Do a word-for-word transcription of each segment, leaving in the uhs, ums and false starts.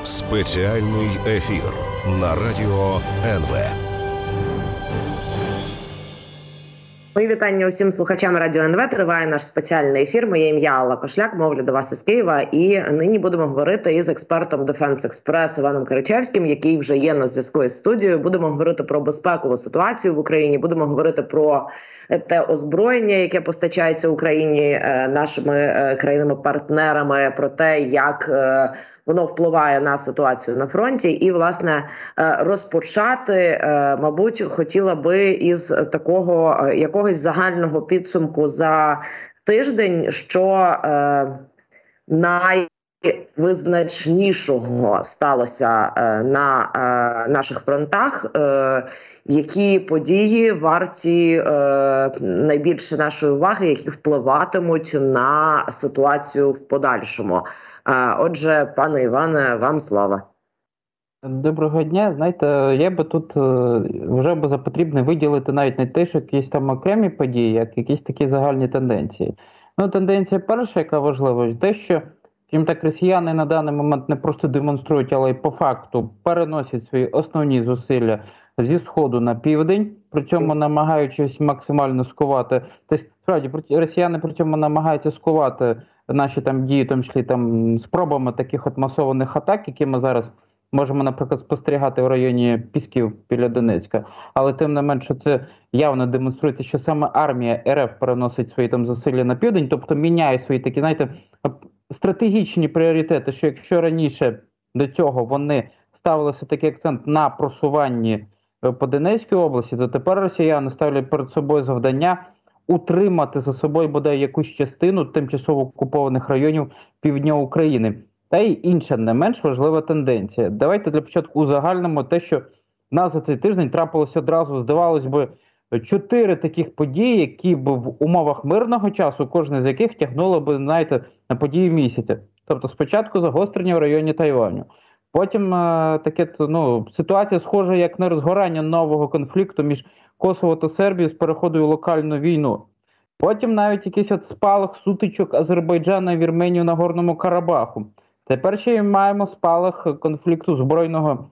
Спеціальний ефір на радіо ен ве. Мої вітання усім слухачам Радіо ен ве. Триває наш спеціальний ефір. Моє ім'я Алла Кошляк, мовлю до вас із Києва. І нині будемо говорити із експертом Defense Express Іваном Киричевським, який вже є на зв'язку із студією. Будемо говорити про безпекову ситуацію в Україні, будемо говорити про те озброєння, яке постачається Україні нашими країнами-партнерами, про те, як воно впливає на ситуацію на фронті. І, власне, розпочати, мабуть, хотіла би із такого якогось загального підсумку за тиждень, що найвизначнішого сталося на наших фронтах, які події варті найбільше нашої уваги, які впливатимуть на ситуацію в подальшому. Отже, пане Іване, вам слава. Доброго дня. Знаєте, я би тут вже би за потрібне виділити навіть не те, що якісь там окремі події, як якісь такі загальні тенденції. Ну, тенденція перша, яка важлива, те, що, крім так, росіяни на даний момент не просто демонструють, але й по факту переносять свої основні зусилля зі сходу на південь, при цьому намагаючись максимально скувати. Тобто, справді, росіяни при цьому намагаються скувати наші там дії, в тому числі там спробами таких от масованих атак, які ми зараз можемо, наприклад, спостерігати в районі Пісків біля Донецька. Але тим не менше це явно демонструється, що саме армія РФ переносить свої там зусилля на південь, тобто міняє свої такі, знаєте, стратегічні пріоритети, що якщо раніше до цього вони ставили такий акцент на просуванні по Донецькій області, то тепер росіяни ставлять перед собою завдання утримати за собою бодай якусь частину тимчасово окупованих районів півдня України. Та й інша не менш важлива тенденція. Давайте для початку узагальнимо те, що в нас за цей тиждень трапилося одразу, здавалось би, чотири таких події, які б в умовах мирного часу, кожна з яких тягнула б, знаєте, на події місяця. Тобто спочатку загострення в районі Тайваню. Потім е, таке, ну, ситуація схожа як на розгорання нового конфлікту між Косово та Сербією з переходу в локальну війну. Потім навіть якийсь от спалах сутичок Азербайджана і Вірменії на Горному Карабаху. Тепер ще й маємо спалах конфлікту збройного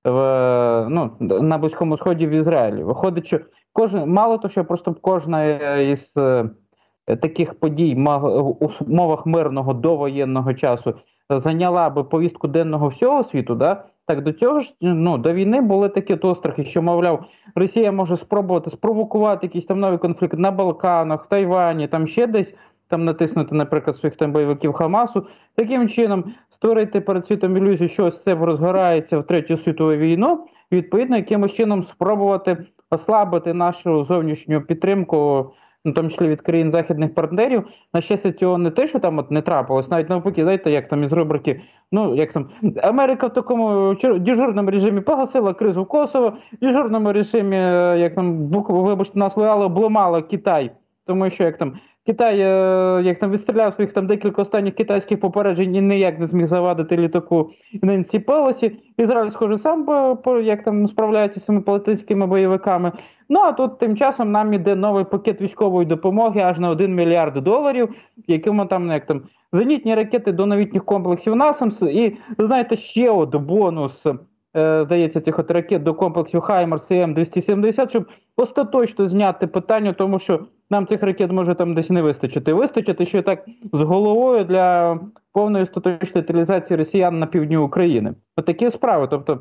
в, ну, на Близькому Сході в Ізраїлі. Виходить, що кожен, мало того, що просто кожна із е, таких подій в умовах мирного довоєнного часу зайняла би повістку денного всього світу, да? Так до цього ж, ну, до війни були такі острахи, що, мовляв, Росія може спробувати спровокувати якийсь там новий конфлікт на Балканах, в Тайвані, там ще десь, там натиснути, наприклад, своїх там бойовиків Хамасу, таким чином створити перед світом ілюзію, що ось це розгорається в Третю світову війну, і, відповідно, якимось чином спробувати ослабити нашу зовнішню підтримку, в тому числі від країн західних партнерів. На щастя, цього не те, що там от не трапилось, навіть навпаки, знаєте, як там із рубрики, ну, як там, Америка в такому дежурному режимі погасила кризу в Косово, в дежурному режимі, як там, вибачте, нас лояло, обламала Китай, тому що, як там, Китай, як там, відстріляв своїх там декілька останніх китайських попереджень і ніяк не зміг завадити літаку Ненсі Пелосі. Ізраїль, схоже, сам як там справляється з цими палестинськими бойовиками. Ну, а тут тим часом нам іде новий пакет військової допомоги аж на один мільярд доларів, якими там, як там, зенітні ракети до новітніх комплексів «Насамс». І, ви знаєте, ще один бонус, е, здається, цих от ракет до комплексів «Хаймарс» і М двісті сімдесят, щоб остаточно зняти питання, тому що нам цих ракет може там десь не вистачити. Вистачити ще так з головою для повної остаточної утилізації росіян на півдні України. От такі справи. Тобто,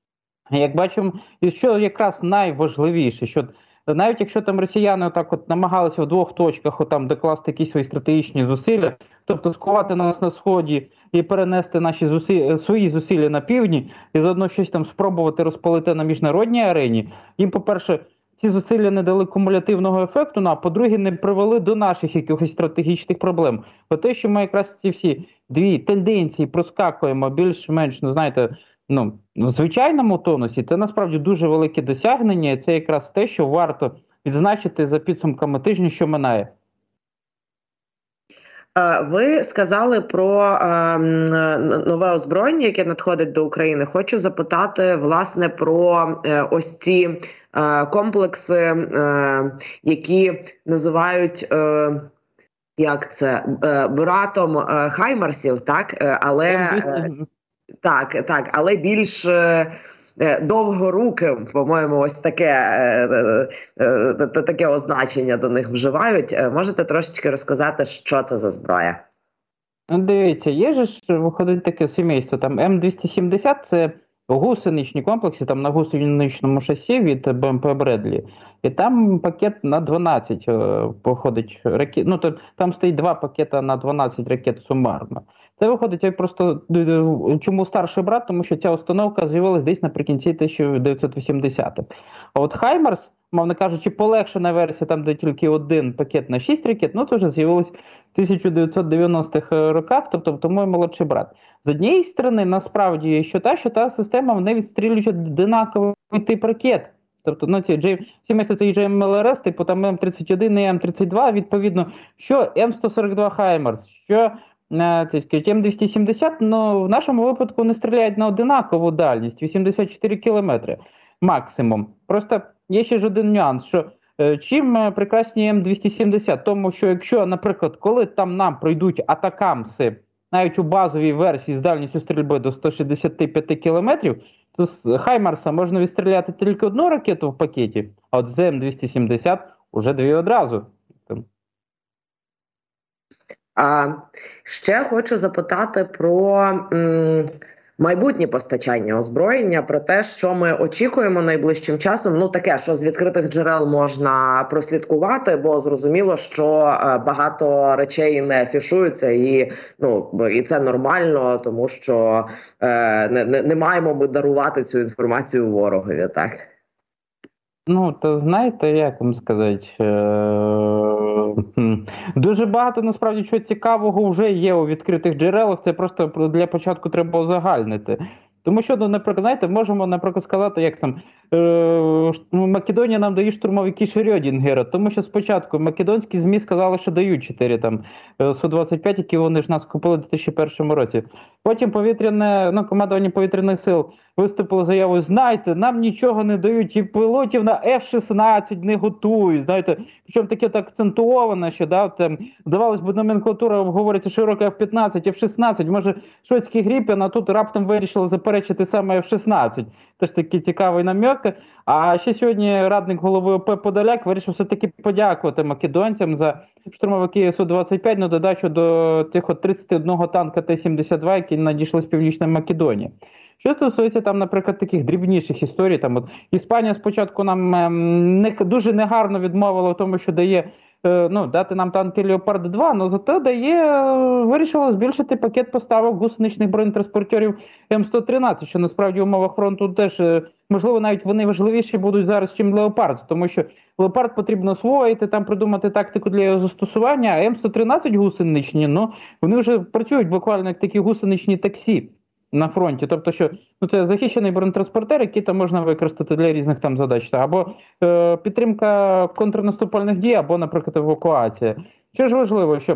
як бачимо, і що якраз найважливіше, що навіть якщо там росіяни отак от намагалися в двох точках отам докласти якісь свої стратегічні зусилля, тобто сховати нас на сході і перенести наші зусилля, свої зусилля на півдні, і заодно щось там спробувати розпалити на міжнародній арені, їм, по-перше, ці зусилля не дали кумулятивного ефекту, ну, а по-друге, не привели до наших якихось стратегічних проблем. Бо те, що ми якраз ці всі дві тенденції проскакуємо більш-менш, ну, знаєте, ну, в звичайному тонусі, це насправді дуже велике досягнення, і це якраз те, що варто відзначити за підсумками тижня, що минає. Ви сказали про е, нове озброєння, яке надходить до України. Хочу запитати, власне, про е, ось ці е, комплекси, е, які називають, е, як це, е, братом е, Хаймарсів, так? Але... Е, Так, так, але більш е, е, довгоруким, по-моєму, ось таке, е, е, е, таке означення до них вживають. Е, Можете трошечки розказати, що це за зброя? Ну, дивіться, є же ж виходить таке сімейство. Там М двісті сімдесят це гусеничні комплекси, там на гусеничному шасі від Б М П Бредлі. І там пакет на дванадцять е, походить ракет. Ну, то, там стоїть два пакета на дванадцять ракет сумарно. Це виходить як просто е, чому старший брат, тому що ця установка з'явилась десь наприкінці тисяча дев'ятсот вісімдесятих. А от Хаймарс, мовно кажучи, полегшена версія, там де тільки один пакет на шість ракет, ну теж з'явилась в тисяча дев'ятсот дев'яностих роках, тобто тому мій брат. З однієї сторони, насправді, що та, що та система, вони відстрілюють одинаковий тип ракет. Тобто, ну, ці J, сімейство це і Джей Ем Ел Ар Ес, типу там М тридцять один і М тридцять два, відповідно, що М сто сорок два Хаймарс, що е, це, скажіть, М двісті сімдесят, ну, в нашому випадку вони стріляють на одинакову дальність, вісімдесят чотири кілометри максимум. Просто є ще ж один нюанс, що е, чим е, прекрасні М двісті сімдесят, тому що якщо, наприклад, коли там нам пройдуть атакамси, навіть у базовій версії з дальністю стрільби до сто шістдесят п'ять кілометрів, то з Хаймарса можна відстріляти тільки одну ракету в пакеті, а от з М двісті сімдесят уже дві одразу. А ще хочу запитати про м, майбутнє постачання озброєння, про те, що ми очікуємо найближчим часом. Ну таке, що з відкритих джерел можна прослідкувати, бо зрозуміло, що е, багато речей не афішуються, і ну і це нормально, тому що е, не, не, не маємо ми дарувати цю інформацію ворогові, так. Ну, то знаєте, як вам сказати, е- дуже багато насправді чого цікавого вже є у відкритих джерелах, це просто для початку треба узагальнити. Тому що, ну, наприклад, знаєте, можемо, наприклад, сказати, як там е- Македонія нам дає штурмовики Шрёдінгера, тому що спочатку македонські ЗМІ сказали, що дають чотири там Су двадцять п'ять, які вони ж нас купили у дві тисячі першому році. Потім повітряне, ну, командування повітряних сил виступило заявою: знаєте, нам нічого не дають, і пілотів на Ф шістнадцять не готують. Знаєте, причому таке так акцентовано, що да, там, здавалось би, номенклатура обговорюється широко Ф п'ятнадцять, Ф шістнадцять, може шведський Гріпен, а тут раптом вирішили заперечити саме Ф шістнадцять. Теж такий цікавий намек. А ще сьогодні радник голови О Пе Подоляк вирішив все-таки подякувати македонцям за штурмовики Су двадцять п'ять на додачу до тих от тридцять один танка Т сімдесят два, які надійшли з Північної Македонії. Що стосується там, наприклад, таких дрібніших історій, там от Іспанія спочатку нам ем, не дуже негарно відмовила в тому, що дає е, ну, дати нам танки Леопард два, але зате дає, е, вирішила збільшити пакет поставок гусеничних бронетранспортерів М сто тринадцять, що насправді в умовах фронту теж, е, можливо, навіть вони важливіші будуть зараз, чим Леопард, тому що Леопард потрібно освоїти, там придумати тактику для його застосування, а М сто тринадцять гусеничні, ну, вони вже працюють буквально як такі гусеничні таксі на фронті, тобто, що ну, це захищений бронетранспортер, який там можна використати для різних там задач, або е, підтримка контрнаступальних дій, або, наприклад, евакуація. Що ж важливо, що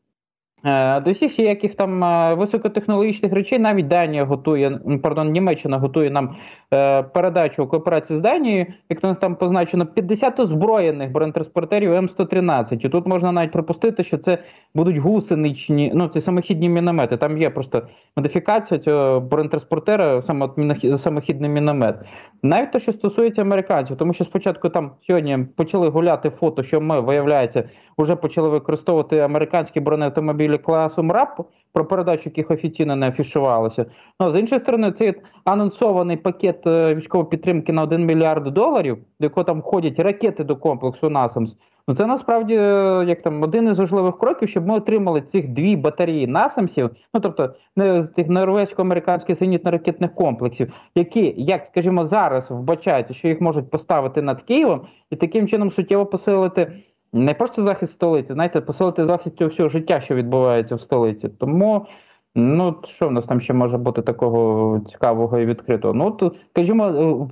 е, до всіх яких там е, високотехнологічних речей навіть Данія готує, пардон, Німеччина готує нам е, передачу у кооперації з Данією, як там, там позначено, п'ятдесят озброєних бронетранспортерів М сто тринадцять. І тут можна навіть припустити, що це будуть гусеничні, ну, це самохідні міномети. Там є просто модифікація цього бронетранспортера, саме самохідний міномет. Навіть те, що стосується американців, тому що спочатку там сьогодні почали гуляти фото, що ми, виявляється, вже почали використовувати американські бронеавтомобілі класу МРАП, про передачу яких офіційно не афішувалося. Ну, а з іншої сторони, цей анонсований пакет військової підтримки на один мільярд доларів, до якого там входять ракети до комплексу «Насамс», ну це насправді як там один із важливих кроків, щоб ми отримали цих дві батареї «Насамсів», ну тобто не тих норвезько-американських зенітно-ракетних комплексів, які, як скажімо, зараз вбачаються, що їх можуть поставити над Києвом і таким чином суттєво посилити не просто захист столиці, знаєте, посилити захист цього всього життя, що відбувається в столиці. Тому, ну, що в нас там ще може бути такого цікавого і відкритого? Ну, то, скажімо,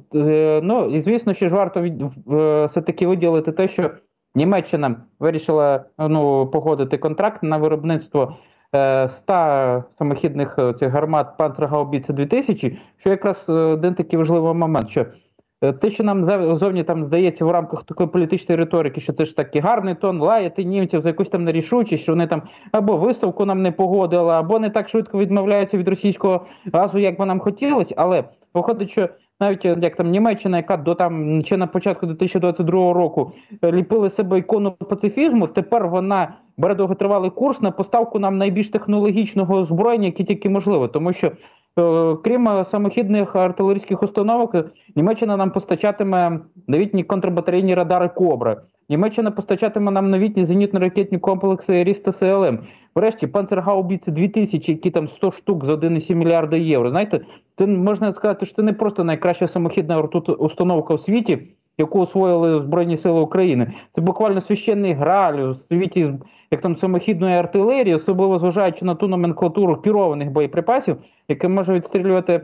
ну, і звісно, ще ж варто від, все-таки виділити те, що Німеччина вирішила, ну, погодити контракт на виробництво ста самохідних цих гармат Панцергаубіце дві тисячі, що якраз один такий важливий момент, що те, що нам зовні там здається в рамках такої політичної риторики, що це ж такий гарний тон, лаяти німців за якусь там нерішучість, що вони там або виставку нам не погодили, або не так швидко відмовляються від російського газу, як би нам хотілося, але виходить, що навіть як там Німеччина, яка до там ще на початку дві тисячі двадцять другого року ліпили себе ікону пацифізму, тепер вона бере довготривалий курс на поставку нам найбільш технологічного озброєння, яке тільки можливо, тому що е, крім самохідних артилерійських установок, Німеччина нам постачатиме новітні контрбатарейні радари «Кобра». Німеччина постачатиме нам новітні зенітно-ракетні комплекси «Ріс» та «С Л М». Врешті, «Панцергаубіці дві тисячі», які там сто штук за один цілих сім мільярда євро. Знаєте, це можна сказати, що це не просто найкраща самохідна установка в світі, яку освоїли Збройні Сили України. Це буквально священний граль у світі, як там самохідної артилерії, особливо зважаючи на ту номенклатуру керованих боєприпасів, яка може відстрілювати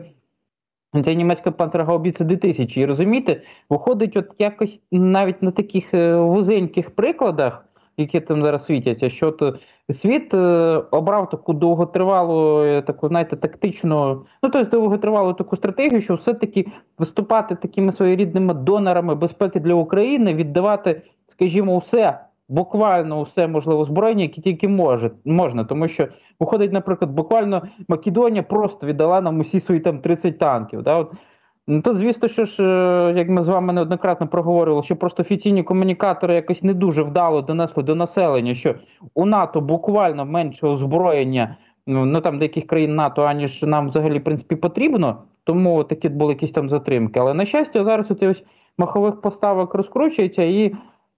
ця німецька «Панцергаубіця дві тисячі». І розумієте, виходить от якось навіть на таких вузеньких прикладах, які там зараз світяться, що то світ е, обрав таку довготривалу, таку, знаєте, тактичну, ну, тобто довготривалу таку стратегію, що все-таки виступати такими своєрідними донорами безпеки для України, віддавати, скажімо, усе, буквально усе можливе озброєння, яке тільки може, можна. Тому що, виходить, наприклад, буквально Македонія просто віддала нам усі свої там тридцять танків. Да? От, ну, то, звісно, що ж, як ми з вами неоднократно проговорювали, що просто офіційні комунікатори якось не дуже вдало донесли до населення, що у НАТО буквально менше озброєння, ну там деяких країн НАТО, аніж нам взагалі, в принципі, потрібно, тому такі були якісь там затримки. Але, на щастя, зараз оці ось махових поставок розкручується і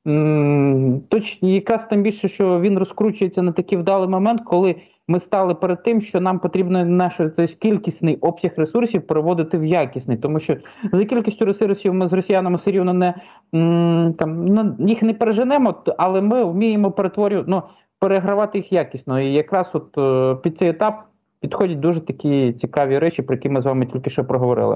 м- точно якраз тим більше, що він розкручується на такий вдалий момент, коли ми стали перед тим, що нам потрібно наш тобто, кількісний обсяг ресурсів переводити в якісний, тому що за кількістю ресурсів ми з росіянами все рівно не м, там ну, їх не переженемо, але ми вміємо перетворювати, ну, перегравати їх якісно. І якраз от е, під цей етап підходять дуже такі цікаві речі, про які ми з вами тільки що проговорили.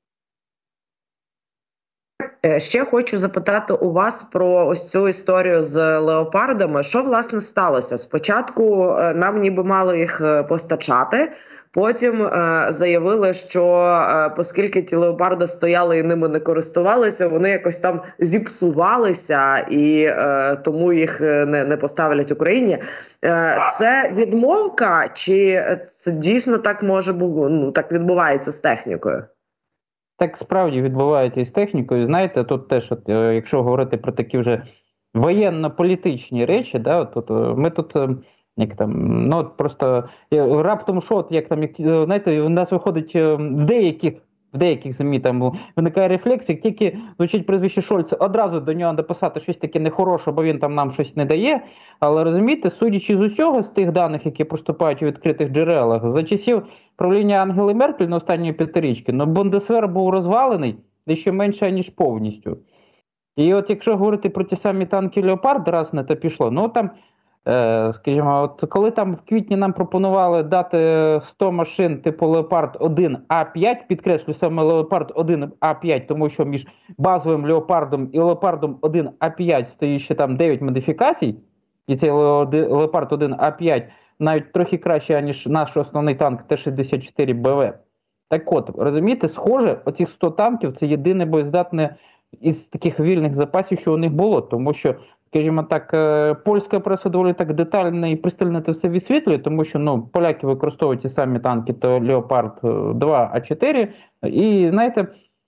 Ще хочу запитати у вас про ось цю історію з леопардами. Що, власне, сталося? Спочатку нам ніби мали їх постачати, потім е, заявили, що е, оскільки ті леопарди стояли і ними не користувалися, вони якось там зіпсувалися і е, тому їх не, не поставлять Україні. Е, це відмовка чи це дійсно так може бути, ну, так відбувається з технікою? Так справді відбувається із технікою. Знаєте, тут теж, от, якщо говорити про такі вже воєнно-політичні речі, да, от, от, ми тут, як там, ну от просто раптом що, от, як там, як, знаєте, у нас виходить в деяких, в деяких ЗМІ там виникає рефлекс, як тільки звучить прізвище Шольца, одразу до нього написати щось таке нехороше, бо він там нам щось не дає. Але розумієте, судячи з усього, з тих даних, які поступають у відкритих джерелах, за часів правління Ангели Меркель на останньої п'ятирічки, ну, Бундесвер був розвалений дещо менше, ніж повністю. І от якщо говорити про ті самі танки «Леопард», раз на те пішло, ну там, е, скажімо, от коли там в квітні нам пропонували дати сто машин типу «Леопард один А п'ять», підкреслю саме «Леопард один А п'ять», тому що між базовим «Леопардом» і «Леопардом один А п'ять» стоїть ще там дев'ять модифікацій, і цей «Леопард один А п'ять» навіть трохи краще, ніж наш основний танк Т шістдесят чотири Б В. Так от, розумієте, схоже, оці сто танків – це єдине боєздатне із таких вільних запасів, що у них було. Тому що, скажімо так, польська преса доволі так детально і пристально це все висвітлює, тому що, ну, поляки використовують ті самі танки, то Леопард два А чотири, і, знаєте,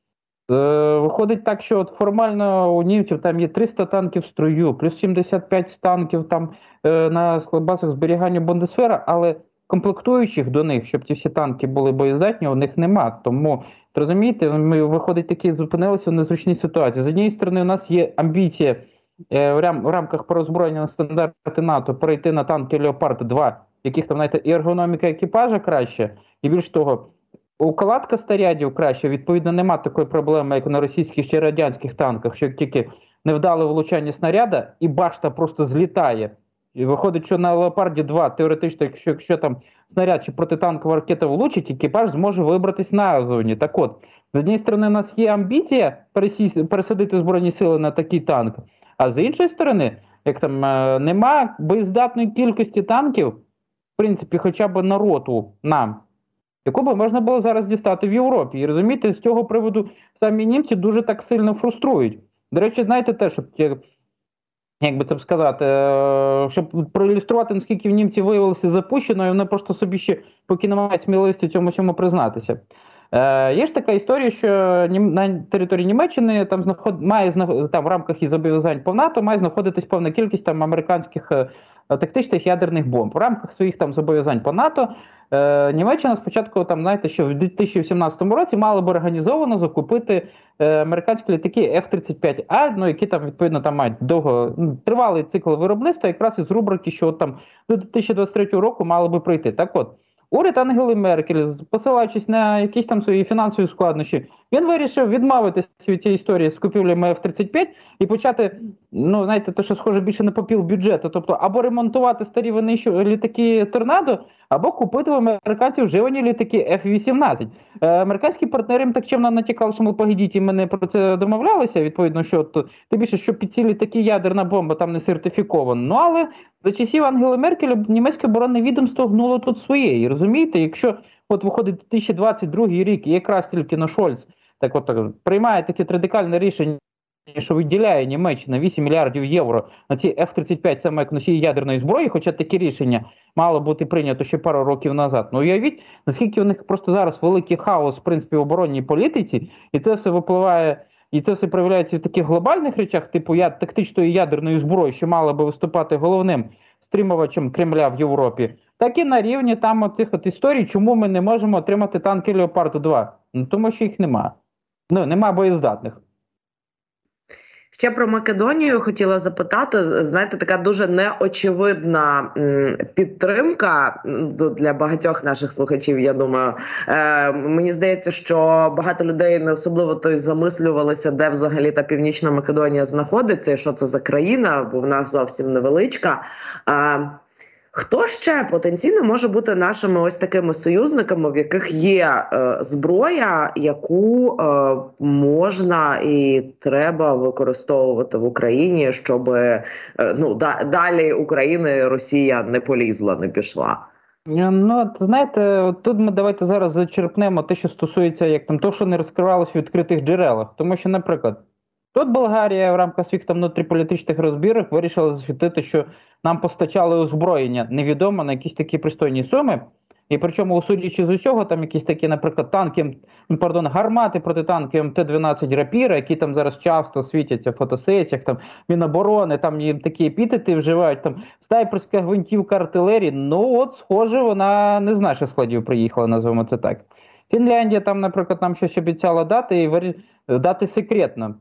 виходить так, що от формально у німців там є триста танків в строю, плюс сімдесят п'ять танків там е, на базах зберігання Бундесвера, але комплектуючих до них, щоб ті всі танки були боєздатні, у них нема. Тому, розумієте, ми, виходить, такі зупинилися в незручній ситуації. З однієї сторони, у нас є амбіція е, в, рам, в рамках порозброєння на стандарти НАТО перейти на танки Леопард два, яких там, знаєте, і ергономіка екіпажа краще, і більш того, укладка снарядів краще, відповідно, нема такої проблеми, як на російських чи радянських танках, що тільки невдале влучання снаряда і башта просто злітає. І виходить, що на Леопарді два теоретично, якщо, якщо там снаряд чи протитанкова ракета влучить, екіпаж зможе вибратись на Азовні. Так от, з однієї сторони, у нас є амбіція пересіс, пересадити Збройні сили на такий танк, а з іншої сторони, як там нема боєздатної кількості танків, в принципі, хоча б на роту нам. яку би можна було зараз дістати в Європі. І розумієте, з цього приводу самі німці дуже так сильно фруструють. До речі, знаєте те, що як би це сказати, щоб проілюструвати, наскільки в німців виявилося запущеною, вони просто собі ще поки не мають сміливості цьому всьому признатися. Е, є ж така історія, що на території Німеччини там знаход... має там в рамках із зобов'язань по НАТО має знаходитись певна кількість там американських е, тактичних ядерних бомб. В рамках своїх там зобов'язань по НАТО е, Німеччина спочатку, там, знаєте, що в дві тисячі вісімнадцятому році мала б організовано закупити е, американські літаки еф тридцять п'ять а, ну, які там відповідно там мають довго ну, тривалий цикл виробництва, якраз із рубрики, що от, там до дві тисячі двадцять третього року мало би прийти. Так от, уряд Ангели Меркель, посилаючись на якісь там свої фінансові складнощі, він вирішив відмовитися від цієї історії з купівлями еф тридцять п'ять і почати, ну, знаєте, то, що схоже більше на попіл бюджету, тобто або ремонтувати старі винищувачі літаки «Торнадо», або купити в американців вживані літаки еф вісімнадцять. Е, американські партнери їм так чимно натякали, що ми погодіть, і ми не про це домовлялися, відповідно, що то, тим більше, що під ці літаки ядерна бомба там не сертифікована. Ну, але за часів Ангели Меркель німецьке оборонне відомство гнуло тут своєї. Розумієте, якщо от виходить дві тисячі двадцять другий рік і якраз тільки на Шольц так от приймає таке радикальне рішення, що виділяє Німеччина вісім мільярдів євро на ці еф тридцять п'ять саме як носії ядерної зброї, хоча таке рішення мало бути прийнято ще пару років назад. Ну уявіть, наскільки у них просто зараз великий хаос в принципі в оборонній політиці, і це все випливає, і це все проявляється в таких глобальних речах, типу я, тактичної ядерної зброї, що мала би виступати головним стримувачем Кремля в Європі, так і на рівні там цих от історій, чому ми не можемо отримати танки Леопард два. Ну тому що їх нема. Ну, нема боєздатних. Ще про Македонію хотіла запитати. Знаєте, така дуже неочевидна м, підтримка для багатьох наших слухачів, я думаю. Е, мені здається, що багато людей не особливо то й замислювалися, де взагалі та Північна Македонія знаходиться, і що це за країна, бо вона зовсім невеличка. Е, Хто ще потенційно може бути нашими ось такими союзниками, в яких є е, зброя, яку е, можна і треба використовувати в Україні, щоб е, ну, да, далі України Росія не полізла, не пішла? Ну, от, знаєте, тут ми давайте зараз зачерпнемо те, що стосується як там, того, що не розкривалося в відкритих джерелах. Тому що, наприклад, тут Болгарія в рамках своїх там внутріполітичних розбірок вирішила засвітити, що нам постачали озброєння невідомо на якісь такі пристойні суми. І причому, судячи з усього, там якісь такі, наприклад, танки, пардон, гармати протитанки ем те дванадцять «Рапіра», які там зараз часто світяться в фотосесіях, там Міноборони, там їм такі епітети вживають, там снайперська гвинтівка артилерії. Ну от, схоже, вона не з наших складів приїхала, називаємо це так. Фінляндія там, наприклад, нам щось обіцяла дати, і дати секретно.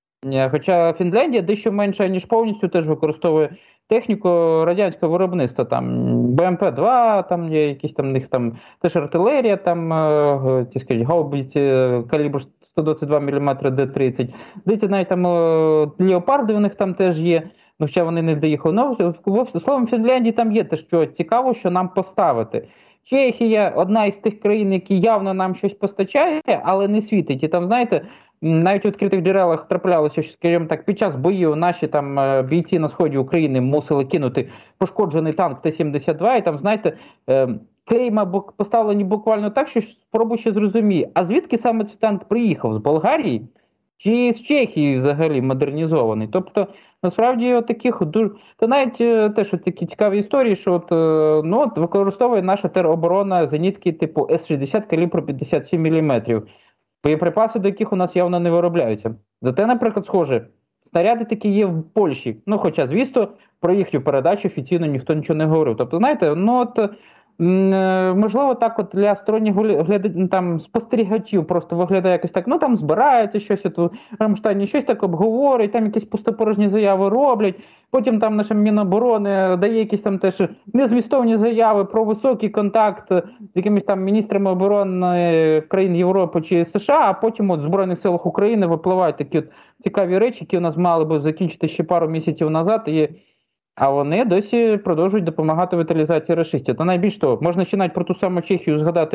Хоча Фінляндія дещо менше, ніж повністю, теж використовує техніку радянського виробництва, там бе ем пе два, там є якісь там них там теж артилерія, там е, ті, скажіть, гаубиці калібру сто двадцять два міліметри де тридцять. Дивіться, навіть там е, леопарди у них там теж є, ну ще вони не доїхали. Ну, словом, Фінляндії там є те, що цікаво, що нам поставити. Чехія одна із тих країн, які явно нам щось постачає, але не світить. І там, знаєте, навіть у відкритих джерелах траплялося, що, скажімо так, під час боїв наші там бійці на сході України мусили кинути пошкоджений танк те сімдесят два, і там, знаєте, клейма поставлені буквально так, що спробуй ще зрозуміє, а звідки саме цей танк приїхав? З Болгарії? Чи з Чехії взагалі модернізований? Тобто, насправді, от таких дуже... Та навіть те, що такі цікаві історії, що от, ну, от використовує наша тероборона зенітки типу ес шістдесят калібру п'ятдесят сім міліметрів. Боєприпаси, до яких у нас явно не виробляються. Зате, наприклад, схоже, снаряди такі є в Польщі. Ну, хоча, звісно, про їхню передачу офіційно ніхто нічого не говорив. Тобто, знаєте, ну от, можливо, так от для сторонніх гляд... там, спостерігачів просто виглядає якось так, ну там збирається щось, от в Рамштайні щось так обговорюють, там якісь пустопорожні заяви роблять, потім там наша Міноборони дає якісь там теж незмістовні заяви про високий контакт з якимись там міністрами оборони країн Європи чи США, а потім от в Збройних силах України випливають такі от цікаві речі, які у нас мали би закінчити ще пару місяців назад, і а вони досі продовжують допомагати в утилізації рашистів. Та найбільш того, можна ще навіть про ту саму Чехію згадати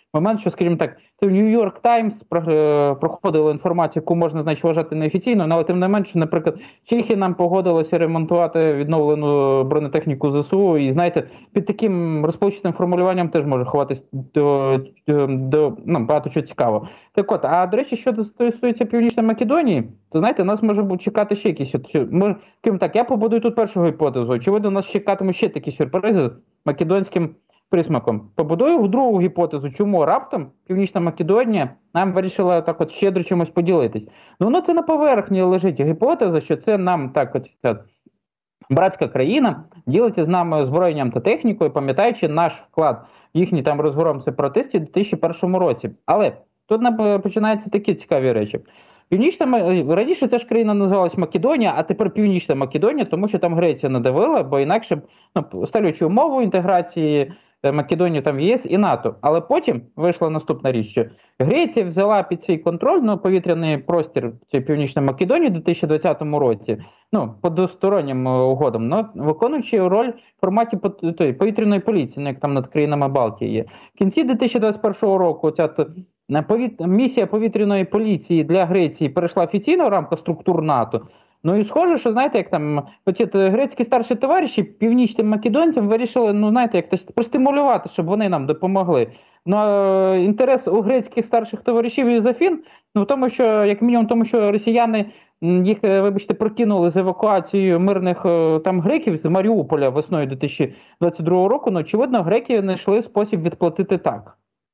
момент, що, скажімо так, це в Нью-Йорк Таймс проходила інформація, яку можна, значить, вважати неофіційною, але тим не менше, наприклад, Чехія нам погодилася ремонтувати відновлену бронетехніку ЗСУ, і, знаєте, під таким розплощеним формулюванням теж може ховатись до, до, до ну, багато чого цікавого. Так от, а, до речі, що стосується Північної Македонії, то, знаєте, нас може чекати ще якісь, ми, крім так, я побудую тут першу гіпотезу, очевидно, нас чекатимуть ще такі сюрпризи македонським присмаком. Побудую другу гіпотезу, чому раптом Північна Македонія нам вирішила так от щедро чимось поділитись. Ну, воно це на поверхні лежить гіпотеза, що це нам так от ця братська країна ділиться з нами озброєнням та технікою, пам'ятаючи наш вклад в їхній там розгром сепаратистів у дві тисячі першому році. Але тут починаються такі цікаві речі. Північна, раніше ця ж країна називалась Македонія, а тепер Північна Македонія, тому що там Греція надавила, бо інакше, ну, усталюючи умову інтеграції Македонії там в ЄС і НАТО. Але потім вийшла наступна річ, що Греція взяла під свій контроль, ну, повітряний простір цієї Північної Македонії у дві тисячі двадцятому році, ну, по двостороннім угодам, ну, виконуючи роль в форматі повітряної поліції, ну, як там над країнами Балтії є. В кінці дві тисячі двадцять першого року ця місія повітряної поліції для Греції перейшла офіційно в рамках структур НАТО. Ну і схоже, що, знаєте, як там оці грецькі старші товариші північним македонцям вирішили, ну, знаєте, як то простимулювати, щоб вони нам допомогли. Ну, а інтерес у грецьких старших товаришів і Афін, ну, в тому, що, як мінімум, тому, що росіяни їх, вибачте, прокинули з евакуацією мирних там греків з Маріуполя весною дві тисячі двадцять другого року, ну, очевидно, греки знайшли спосіб відплатити так.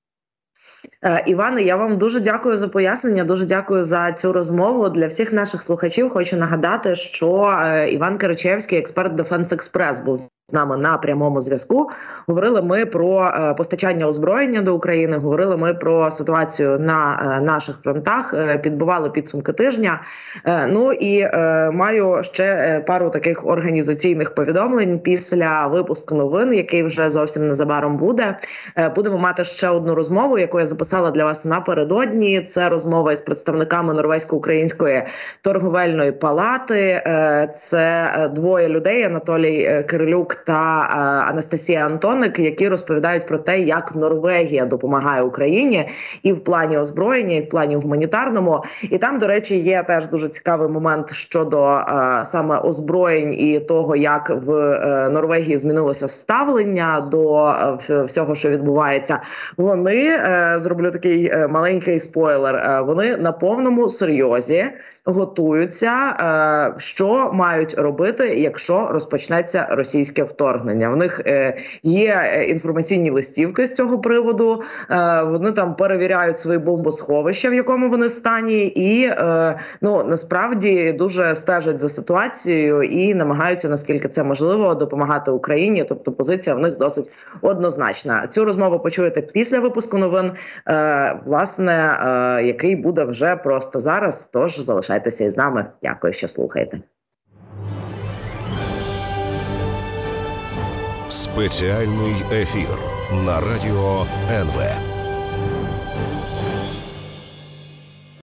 Іване, я вам дуже дякую за пояснення, дуже дякую за цю розмову. Для всіх наших слухачів хочу нагадати, що Іван Киричевський, експерт Defense Express, був з нами на прямому зв'язку. Говорили ми про постачання озброєння до України, говорили ми про ситуацію на наших фронтах, підбивали підсумки тижня. Ну і маю ще пару таких організаційних повідомлень після випуску новин, який вже зовсім незабаром буде. Будемо мати ще одну розмову, яку я записала для вас напередодні. Це розмова із представниками Норвезько-Української торговельної палати. Це двоє людей, Анатолій Кирилюк та Анастасія Антоник, які розповідають про те, як Норвегія допомагає Україні і в плані озброєння, і в плані гуманітарному. І там, до речі, є теж дуже цікавий момент щодо а, саме озброєнь і того, як в а, Норвегії змінилося ставлення до а, всього, що відбувається. Вони, а, зроблю такий а, маленький спойлер, а, вони на повному серйозі готуються, а, що мають робити, якщо розпочнеться російське вторгнення. В них е, є інформаційні листівки з цього приводу, е, вони там перевіряють свої бомбосховища, в якому вони стані, і е, ну, насправді дуже стежать за ситуацією і намагаються, наскільки це можливо, допомагати Україні. Тобто позиція в них досить однозначна. Цю розмову почуєте після випуску новин, е, власне, е, який буде вже просто зараз, тож залишайтеся із нами. Дякую, що слухаєте. Спеціальний ефір на радіо ен ве.